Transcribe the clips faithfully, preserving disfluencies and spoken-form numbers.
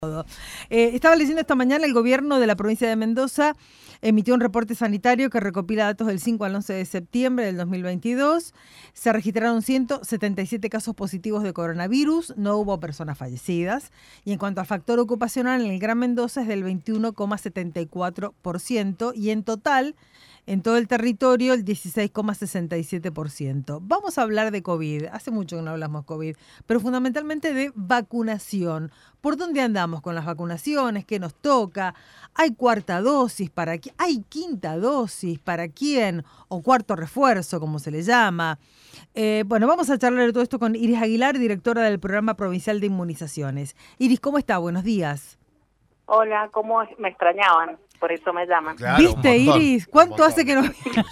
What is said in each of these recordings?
Eh, estaba leyendo esta mañana, el gobierno de la provincia de Mendoza emitió un reporte sanitario que recopila datos del cinco al once de septiembre del dos mil veintidós. Se registraron ciento setenta y siete casos positivos de coronavirus, no hubo personas fallecidas. Y en cuanto al factor ocupacional, en el Gran Mendoza es del veintiuno coma setenta y cuatro por ciento y en total, en todo el territorio, el dieciséis coma sesenta y siete por ciento. Vamos a hablar de COVID. Hace mucho que no hablamos COVID, pero fundamentalmente de vacunación. ¿Por dónde andamos con las vacunaciones? ¿Qué nos toca? ¿Hay cuarta dosis para quién? ¿Hay quinta dosis para quién? O cuarto refuerzo, como se le llama. Eh, bueno, vamos a charlar de todo esto con Iris Aguilar, directora del Programa Provincial de Inmunizaciones. Iris, ¿cómo está? Buenos días. Hola, ¿cómo me extrañaban? Por eso me llaman. Claro, ¿viste, Iris? ¿Cuánto hace que no...?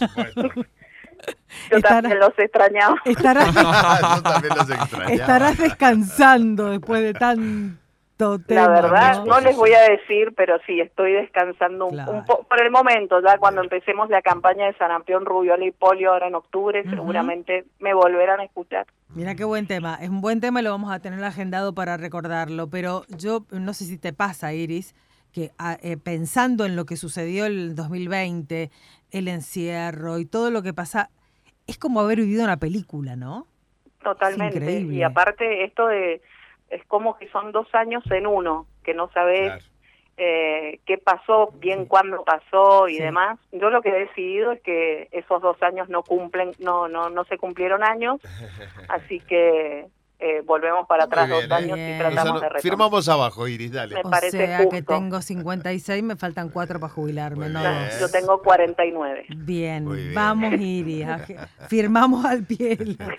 Yo Estará, también los extrañaba. Estarás, Yo también los extrañaba. Estarás descansando después de tanto tema. La verdad, ¿no? no les voy a decir, pero sí, estoy descansando un, Claro. un poco. Por el momento, ya cuando empecemos la campaña de sarampión, rubiola y polio ahora en octubre, uh-huh. seguramente me volverán a escuchar. Mira qué buen tema. Es un buen tema y lo vamos a tener agendado para recordarlo. Pero yo no sé si te pasa, Iris, que eh, pensando en lo que sucedió el dos mil veinte, el encierro y todo lo que pasa, es como haber vivido una película, ¿no? Totalmente. Y aparte esto de es como que son dos años en uno, que no sabes claro. eh, qué pasó, bien sí. cuándo pasó y sí. demás. Yo lo que he decidido es que esos dos años no cumplen, no no no se cumplieron años, así que Eh, volvemos para atrás bien, dos años bien. y tratamos o sea, no, de retomar. Firmamos abajo, Iris, dale. Me o parece sea justo. Que tengo cincuenta y seis, me faltan cuatro para jubilarme. No, yo tengo cuarenta y nueve. Bien, bien. vamos Iris, firmamos al pie.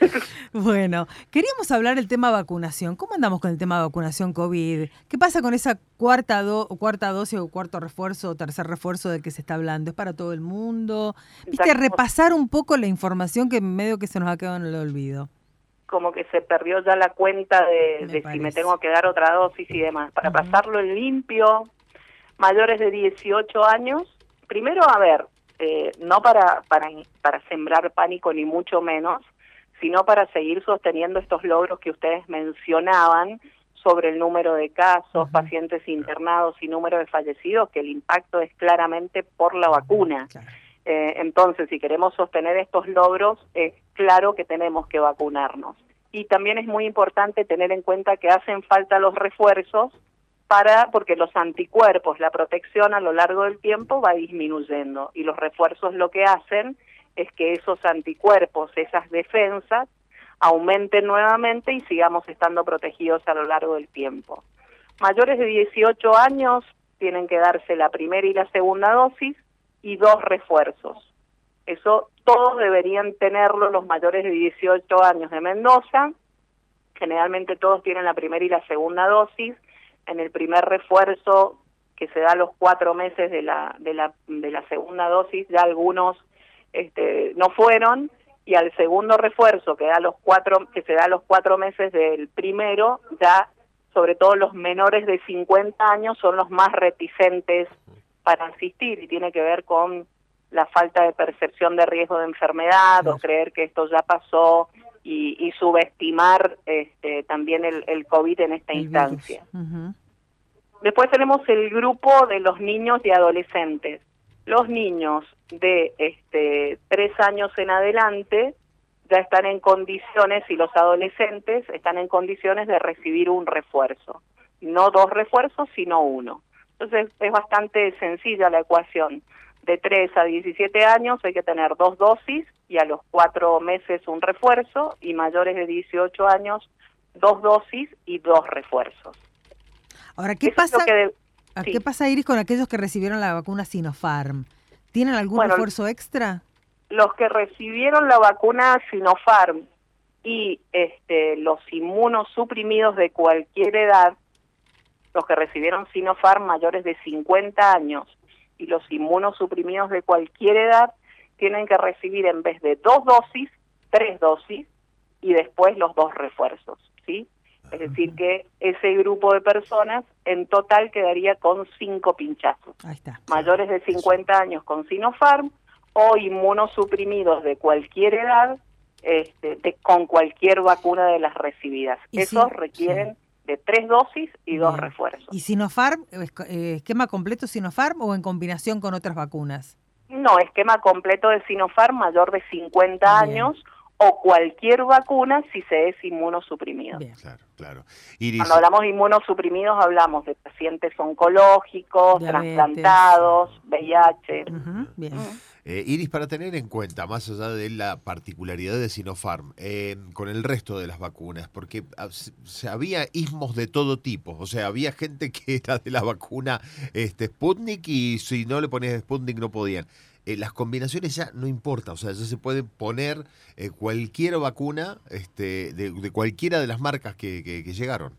Bueno, queríamos hablar del tema vacunación. ¿Cómo andamos con el tema de vacunación COVID? ¿Qué pasa con esa cuarta, do, cuarta dosis o cuarto refuerzo o tercer refuerzo del que se está hablando? ¿Es para todo el mundo? ¿Viste? Repasar un poco la información que medio que se nos ha quedado en el olvido. Como que se perdió ya la cuenta de, de si me tengo que dar otra dosis y demás. Para uh-huh. pasarlo en limpio, mayores de dieciocho años, primero, a ver, eh, no para, para, para sembrar pánico ni mucho menos, sino para seguir sosteniendo estos logros que ustedes mencionaban sobre el número de casos, uh-huh. pacientes internados y número de fallecidos, que el impacto es claramente por la vacuna. Claro. Eh, entonces, si queremos sostener estos logros, es claro que tenemos que vacunarnos. Y también es muy importante tener en cuenta que hacen falta los refuerzos para porque los anticuerpos, la protección a lo largo del tiempo va disminuyendo y los refuerzos lo que hacen es que esos anticuerpos, esas defensas, aumenten nuevamente y sigamos estando protegidos a lo largo del tiempo. Mayores de dieciocho años tienen que darse la primera y la segunda dosis y dos refuerzos. Eso todos deberían tenerlo los mayores de dieciocho años de Mendoza. Generalmente todos tienen la primera y la segunda dosis. En el primer refuerzo, que se da a los cuatro meses de la de la de la segunda dosis, ya algunos este, no fueron, y al segundo refuerzo, que da a los cuatro que se da a los cuatro meses del primero, ya sobre todo los menores de cincuenta años son los más reticentes para asistir y tiene que ver con la falta de percepción de riesgo de enfermedad o creer que esto ya pasó y, y subestimar este, también el, el COVID en esta el instancia. Uh-huh. Después tenemos el grupo de los niños y adolescentes. Los niños de este, tres años en adelante ya están en condiciones y los adolescentes están en condiciones de recibir un refuerzo. No dos refuerzos, sino uno. Entonces es bastante sencilla la ecuación. De tres a diecisiete años hay que tener dos dosis y a los cuatro meses un refuerzo, y mayores de dieciocho años dos dosis y dos refuerzos. Ahora, ¿qué Eso pasa, es lo que de, ¿qué sí. pasa, Iris, con aquellos que recibieron la vacuna Sinopharm? ¿Tienen algún bueno, refuerzo extra? Los que recibieron la vacuna Sinopharm y este, los inmunosuprimidos de cualquier edad, los que recibieron Sinopharm mayores de cincuenta años y los inmunosuprimidos de cualquier edad tienen que recibir en vez de dos dosis, tres dosis y después los dos refuerzos, ¿sí? Es decir, que ese grupo de personas en total quedaría con cinco pinchazos. Ahí está. Mayores de cincuenta años con Sinopharm o inmunosuprimidos de cualquier edad este, de, con cualquier vacuna de las recibidas. Esos sí, requieren... Sí. de tres dosis y dos Bien. refuerzos. ¿Y Sinopharm, eh, esquema completo Sinopharm o en combinación con otras vacunas? No, esquema completo de Sinopharm mayor de cincuenta Bien. años o cualquier vacuna si se es inmunosuprimido. Bien. Claro, claro. Iris, Cuando hablamos de inmunosuprimidos hablamos de pacientes oncológicos, Diabetes. trasplantados, V I H. Ujú, bien. Mm. eh, Iris, para tener en cuenta, más allá de la particularidad de Sinopharm, eh, con el resto de las vacunas, porque ah, se- se había ismos de todo tipo, o sea, había gente que era de la vacuna este, Sputnik y si no le ponías Sputnik no podían. Eh, las combinaciones ya no importa, o sea, ya se puede poner eh, cualquier vacuna este, de, de cualquiera de las marcas que, que, que llegaron.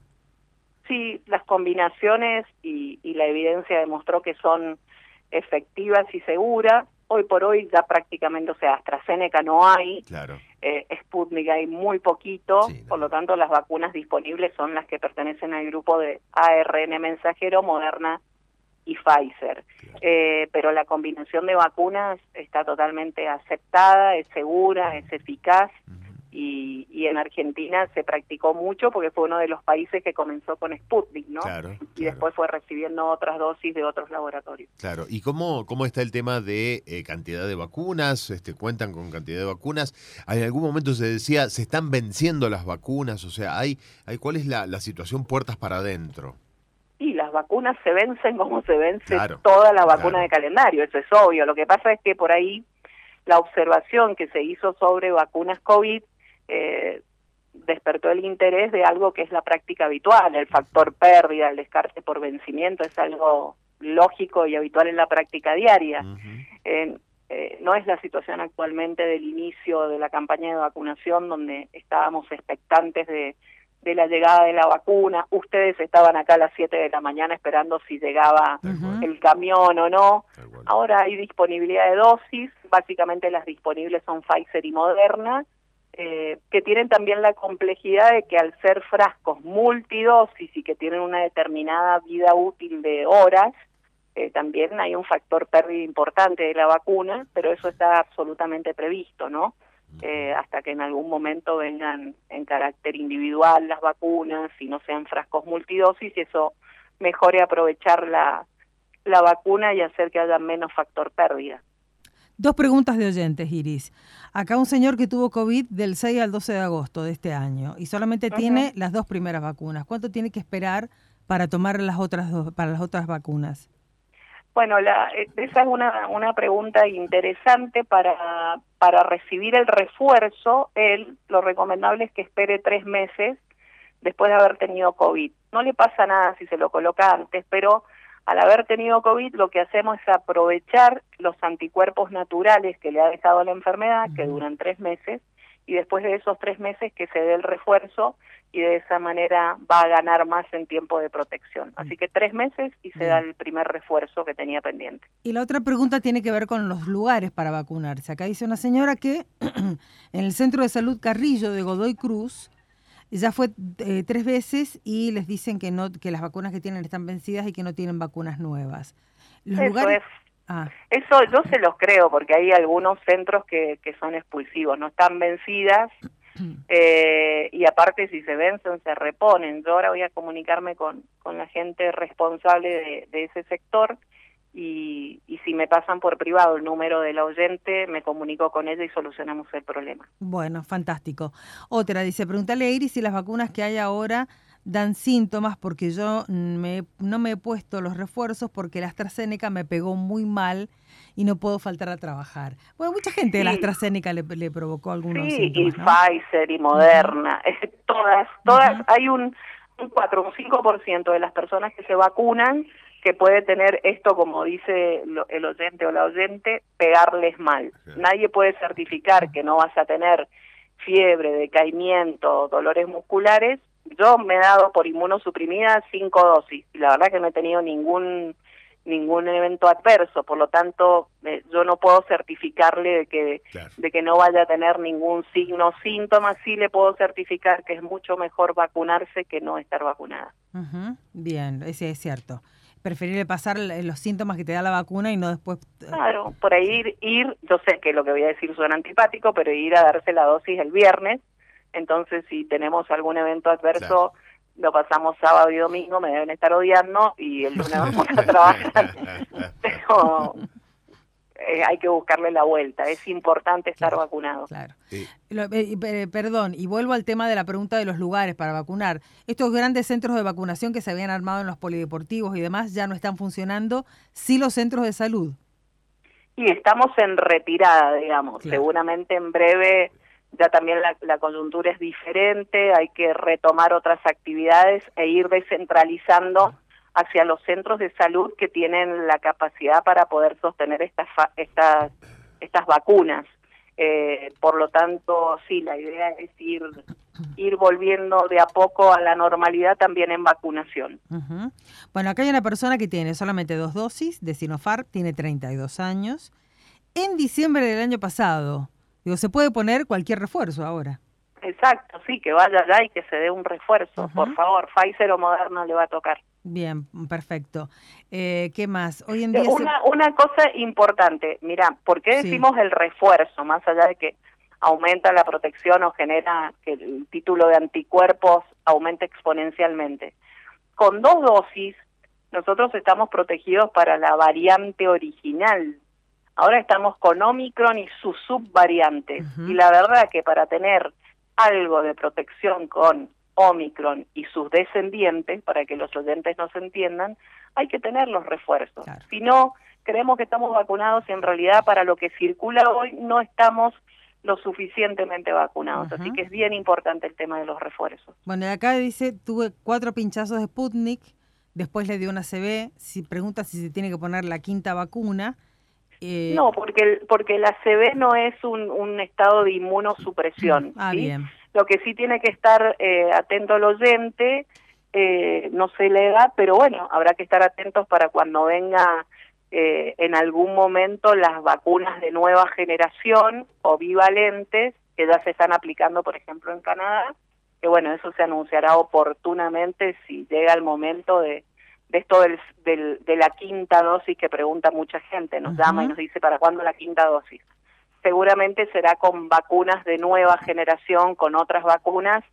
Sí, las combinaciones y, y la evidencia demostró que son efectivas y seguras. Hoy por hoy ya prácticamente, o sea, AstraZeneca no hay, Claro. eh, Sputnik hay muy poquito, Sí, no. por lo tanto las vacunas disponibles son las que pertenecen al grupo de A R N mensajero, Moderna y Pfizer. Claro. Eh, pero la combinación de vacunas está totalmente aceptada, es segura, es eficaz. Ujú. Y, y en Argentina se practicó mucho porque fue uno de los países que comenzó con Sputnik, ¿no? Claro, Y claro. después fue recibiendo otras dosis de otros laboratorios. Claro, ¿y cómo, cómo está el tema de eh, cantidad de vacunas? Este, ¿cuentan con cantidad de vacunas? En algún momento se decía, se están venciendo las vacunas, o sea, hay, hay ¿cuál es la, la situación puertas para adentro? Y las vacunas se vencen como se vence Claro, toda la vacuna claro. de calendario, eso es obvio. Lo que pasa es que por ahí la observación que se hizo sobre vacunas COVID eh, despertó el interés de algo que es la práctica habitual, el factor pérdida, el descarte por vencimiento, es algo lógico y habitual en la práctica diaria. Ujú. Eh, eh, no es la situación actualmente del inicio de la campaña de vacunación donde estábamos expectantes de, de la llegada de la vacuna. Ustedes estaban acá a las siete de la mañana esperando si llegaba Tal cual, Ujú. el camión o no. tal cual. Ahora hay disponibilidad de dosis, básicamente las disponibles son Pfizer y Moderna, eh, que tienen también la complejidad de que al ser frascos multidosis y que tienen una determinada vida útil de horas, eh, también hay un factor pérdida importante de la vacuna, pero eso está absolutamente previsto, ¿no? Eh, hasta que en algún momento vengan en carácter individual las vacunas y no sean frascos multidosis y eso mejore aprovechar la, la vacuna y hacer que haya menos factor pérdida. Dos preguntas de oyentes, Iris. Acá un señor que tuvo COVID del seis al doce de agosto de este año y solamente Ujú. tiene las dos primeras vacunas. ¿Cuánto tiene que esperar para tomar las otras dos, para las otras vacunas? Bueno, la, esa es una, una pregunta interesante para, para recibir el refuerzo. Él, lo recomendable es que espere tres meses después de haber tenido COVID. No le pasa nada si se lo coloca antes, pero al haber tenido COVID lo que hacemos es aprovechar los anticuerpos naturales que le ha dejado la enfermedad, que Ujú. duran tres meses, y después de esos tres meses que se dé el refuerzo y de esa manera va a ganar más en tiempo de protección. Así que tres meses y se Bien. da el primer refuerzo que tenía pendiente. Y la otra pregunta tiene que ver con los lugares para vacunarse. Acá dice una señora que en el Centro de Salud Carrillo de Godoy Cruz ya fue eh, tres veces y les dicen que no, que las vacunas que tienen están vencidas y que no tienen vacunas nuevas. Los Eso lugares. es. Ah, Eso yo se los creo porque hay algunos centros que, que son expulsivos, no están vencidas eh, y aparte si se vencen se reponen. Yo ahora voy a comunicarme con, con la gente responsable de, de ese sector y, y si me pasan por privado el número de la oyente me comunico con ella y solucionamos el problema. bueno, fantástico. Otra dice, pregúntale a Iris si las vacunas que hay ahora dan síntomas porque yo me, no me he puesto los refuerzos porque la AstraZeneca me pegó muy mal y no puedo faltar a trabajar. Bueno, mucha gente de la Sí. AstraZeneca le, le provocó algunos Sí, síntomas, y ¿no? Pfizer y Moderna, uh-huh. todas, todas, Uh-huh. hay un, un cuatro, un cinco por ciento de las personas que se vacunan que puede tener esto, como dice lo, el oyente o la oyente, pegarles mal. Sí. Nadie puede certificar que no vas a tener fiebre, decaimiento, dolores musculares. Yo me he dado por inmunosuprimida cinco dosis y la verdad que no he tenido ningún ningún evento adverso, por lo tanto eh, yo no puedo certificarle de que Claro. de que no vaya a tener ningún signo o síntoma. Sí le puedo certificar que es mucho mejor vacunarse que no estar vacunada. Uh-huh. Bien, ese es cierto. Preferible pasar los síntomas que te da la vacuna y no después... Claro, por ahí ir, ir, yo sé que lo que voy a decir suena antipático, pero ir a darse la dosis el viernes, entonces si tenemos algún evento adverso, Claro. lo pasamos sábado y domingo, me deben estar odiando y el lunes vamos a trabajar. Pero eh, hay que buscarle la vuelta, es importante estar claro, vacunado. Claro. Sí. Lo, eh, eh, perdón, y vuelvo al tema de la pregunta de los lugares para vacunar. Estos grandes centros de vacunación que se habían armado en los polideportivos y demás ya no están funcionando, sí los centros de salud. Y estamos en retirada, digamos, claro. Seguramente en breve ya también la, la coyuntura es diferente, hay que retomar otras actividades e ir descentralizando hacia los centros de salud que tienen la capacidad para poder sostener estas estas estas vacunas. Eh, por lo tanto, sí, la idea es ir ir volviendo de a poco a la normalidad también en vacunación. Uh-huh. Bueno, acá hay una persona que tiene solamente dos dosis de Sinopharm, tiene treinta y dos años. En diciembre del año pasado, digo, se puede poner cualquier refuerzo ahora. Exacto, sí, que vaya allá y que se dé un refuerzo. Uh-huh. Por favor, Pfizer o Moderna le va a tocar. Bien, perfecto. Eh, ¿Qué más? Hoy en día una, se... una cosa importante, mira, ¿por qué decimos sí. el refuerzo? Más allá de que aumenta la protección o genera que el título de anticuerpos aumente exponencialmente. Con dos dosis, nosotros estamos protegidos para la variante original. Ahora estamos con Omicron y sus subvariantes. Uh-huh. Y la verdad que para tener algo de protección con Omicron y sus descendientes, para que los oyentes nos entiendan, hay que tener los refuerzos. Claro. Si no, creemos que estamos vacunados y en realidad para lo que circula hoy no estamos lo suficientemente vacunados. Uh-huh. Así que es bien importante el tema de los refuerzos. Bueno, de acá dice, tuve cuatro pinchazos de Sputnik, después le dio una C B, si pregunta si se tiene que poner la quinta vacuna. Eh... No, porque porque la C B no es un, un estado de inmunosupresión. Ah, ¿sí? bien. Lo que sí tiene que estar eh, atento el oyente, eh, no sé la edad, pero bueno, habrá que estar atentos para cuando venga eh, en algún momento las vacunas de nueva generación o bivalentes, que ya se están aplicando, por ejemplo, en Canadá, que bueno, eso se anunciará oportunamente si llega el momento de, de esto del, del, de la quinta dosis que pregunta mucha gente, nos uh-huh. llama y nos dice ¿para cuándo la quinta dosis? Seguramente será con vacunas de nueva generación, con otras vacunas,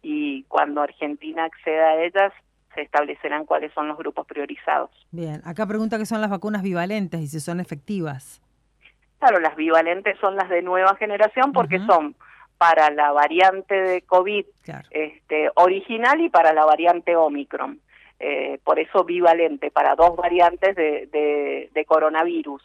y cuando Argentina acceda a ellas, se establecerán cuáles son los grupos priorizados. Bien, acá pregunta qué son las vacunas bivalentes y si son efectivas. Claro, las bivalentes son las de nueva generación porque uh-huh. son para la variante de COVID claro. este, original y para la variante Omicron. Eh, por eso bivalente, para dos variantes de, de, de coronavirus.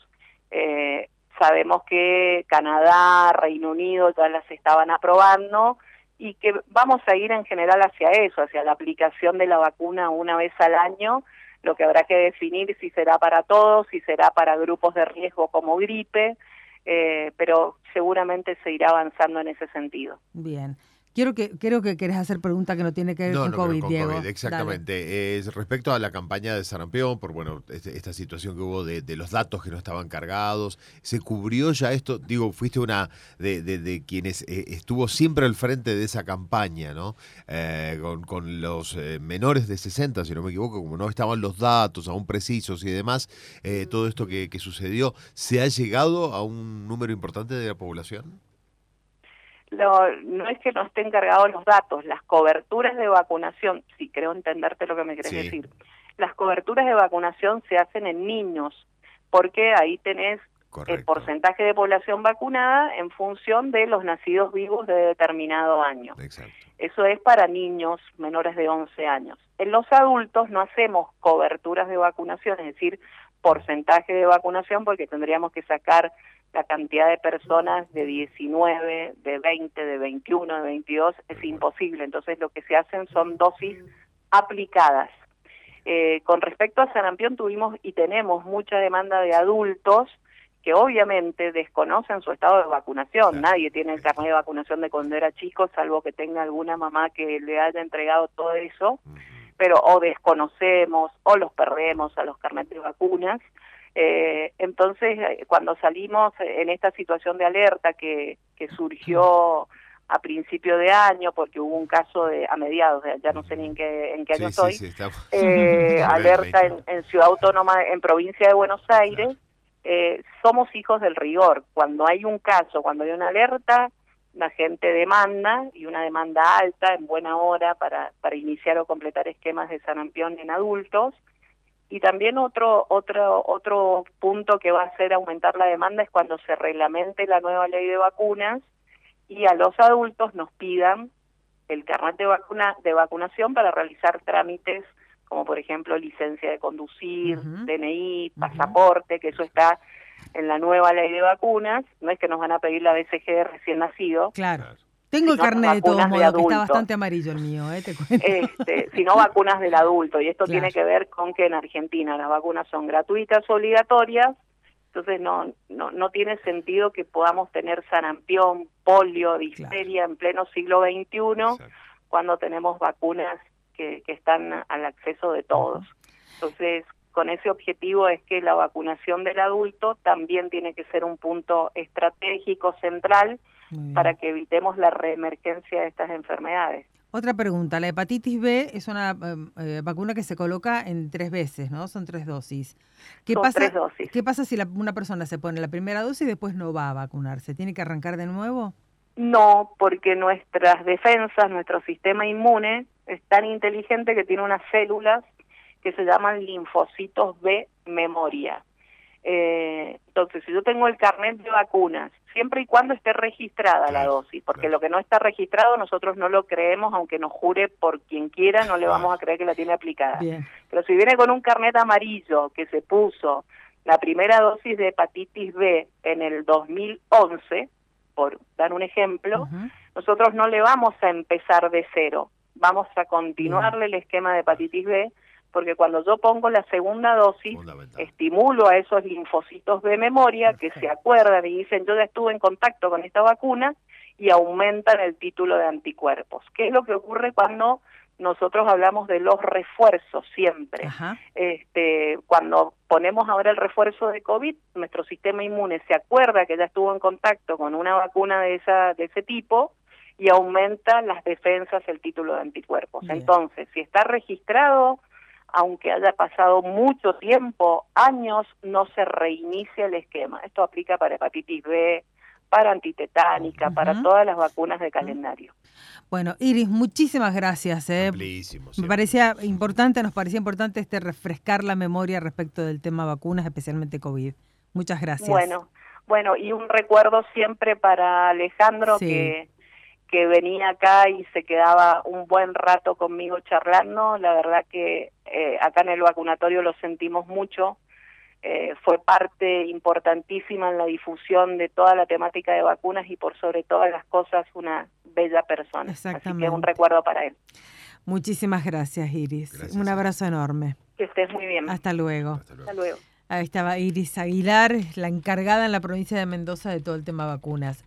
Eh, Sabemos que Canadá, Reino Unido ya las estaban aprobando y que vamos a ir en general hacia eso, hacia la aplicación de la vacuna una vez al año, lo que habrá que definir si será para todos, si será para grupos de riesgo como gripe, eh, pero seguramente se irá avanzando en ese sentido. Bien. Quiero que creo que querés hacer pregunta que no tiene que ver no, con no, COVID, con Diego. COVID, exactamente. Es respecto a la campaña de sarampión, por bueno, este, esta situación que hubo de, de los datos que no estaban cargados, ¿se cubrió ya esto? Digo, fuiste una de, de, de quienes eh, estuvo siempre al frente de esa campaña, ¿no? Eh, con, con los eh, menores de sesenta, si no me equivoco, como no estaban los datos aún precisos y demás, eh, todo esto que, que sucedió, ¿se ha llegado a un número importante de la población? Lo, no es que no estén cargados los datos, las coberturas de vacunación, sí creo entenderte lo que me querés sí. decir, las coberturas de vacunación se hacen en niños, porque ahí tenés Correcto. El porcentaje de población vacunada en función de los nacidos vivos de determinado año. Exacto. Eso es para niños menores de once años. En los adultos no hacemos coberturas de vacunación, es decir, porcentaje de vacunación, porque tendríamos que sacar la cantidad de personas de diecinueve, de veinte, de veintiuno, de veintidós, es imposible. Entonces lo que se hacen son dosis aplicadas. Eh, con respecto a sarampión tuvimos y tenemos mucha demanda de adultos que obviamente desconocen su estado de vacunación. Claro. Nadie tiene el carnet de vacunación de cuando era chico, salvo que tenga alguna mamá que le haya entregado todo eso, uh-huh. pero o desconocemos o los perdemos a los carnets de vacunas. Eh, entonces, cuando salimos en esta situación de alerta que, que surgió a principio de año, porque hubo un caso de a mediados, de, ya no sé ni en qué, en qué año sí, estoy, sí, sí, eh, alerta en, en Ciudad Autónoma, en provincia de Buenos Aires, eh, somos hijos del rigor. Cuando hay un caso, cuando hay una alerta, la gente demanda, y una demanda alta en buena hora para, para iniciar o completar esquemas de sarampión en adultos. Y también otro, otro, otro punto que va a hacer aumentar la demanda es cuando se reglamente la nueva ley de vacunas y a los adultos nos pidan el carnet de vacuna de vacunación para realizar trámites como por ejemplo licencia de conducir, uh-huh. D N I, pasaporte, uh-huh. que eso está en la nueva ley de vacunas. No es que nos van a pedir la B C G de recién nacido. Claro. Tengo el carnet de todos modos, que está bastante amarillo el mío, ¿eh? Te cuento. Este, sino vacunas del adulto. Y esto Claro. tiene que ver con que en Argentina las vacunas son gratuitas, obligatorias. Entonces no, no, no tiene sentido que podamos tener sarampión, polio, difteria claro. en pleno siglo veintiuno, Exacto. cuando tenemos vacunas que, que están al acceso de todos. Entonces, con ese objetivo es que la vacunación del adulto también tiene que ser un punto estratégico, central, para que evitemos la reemergencia de estas enfermedades. Otra pregunta, la hepatitis B es una eh, vacuna que se coloca en tres veces, ¿no? Son tres dosis. ¿Qué Son pasa, tres dosis. ¿Qué pasa si la, una persona se pone la primera dosis y después no va a vacunarse? ¿Tiene que arrancar de nuevo? No, porque nuestras defensas, nuestro sistema inmune es tan inteligente que tiene unas células que se llaman linfocitos B memoria. Eh, entonces, si yo tengo el carnet de vacunas, siempre y cuando esté registrada claro, la dosis, porque claro. lo que no está registrado nosotros no lo creemos, aunque nos jure por quien quiera, no le vamos a creer que la tiene aplicada. Bien. Pero si viene con un carnet amarillo que se puso la primera dosis de hepatitis B en el dos mil once, por dar un ejemplo, uh-huh. nosotros no le vamos a empezar de cero, vamos a continuarle Bien. el esquema de hepatitis B, porque cuando yo pongo la segunda dosis, estimulo a esos linfocitos de memoria Perfecto. que se acuerdan y dicen, yo ya estuve en contacto con esta vacuna, y aumentan el título de anticuerpos. ¿Qué es lo que ocurre cuando nosotros hablamos de los refuerzos siempre? Ajá. Este, cuando ponemos ahora el refuerzo de COVID, nuestro sistema inmune se acuerda que ya estuvo en contacto con una vacuna de esa de ese tipo, y aumenta las defensas, el título de anticuerpos. Bien. Entonces, si está registrado, aunque haya pasado mucho tiempo, años, no se reinicia el esquema. Esto aplica para hepatitis B, para antitetánica, uh-huh. para todas las vacunas de calendario. Bueno, Iris, muchísimas gracias. ¿eh? Me parecía importante, nos parecía importante este refrescar la memoria respecto del tema vacunas, especialmente COVID. Muchas gracias. Bueno, bueno, y un recuerdo siempre para Alejandro, sí. que... que venía acá y se quedaba un buen rato conmigo charlando. La verdad que eh, acá en el vacunatorio lo sentimos mucho. Eh, fue parte importantísima en la difusión de toda la temática de vacunas y por sobre todas las cosas una bella persona. Exactamente. Así que un recuerdo para él. Muchísimas gracias, Iris. Gracias. Un abrazo enorme. Que estés muy bien. Hasta luego. Hasta luego. Hasta luego. Ahí estaba Iris Aguilar, la encargada en la provincia de Mendoza de todo el tema vacunas.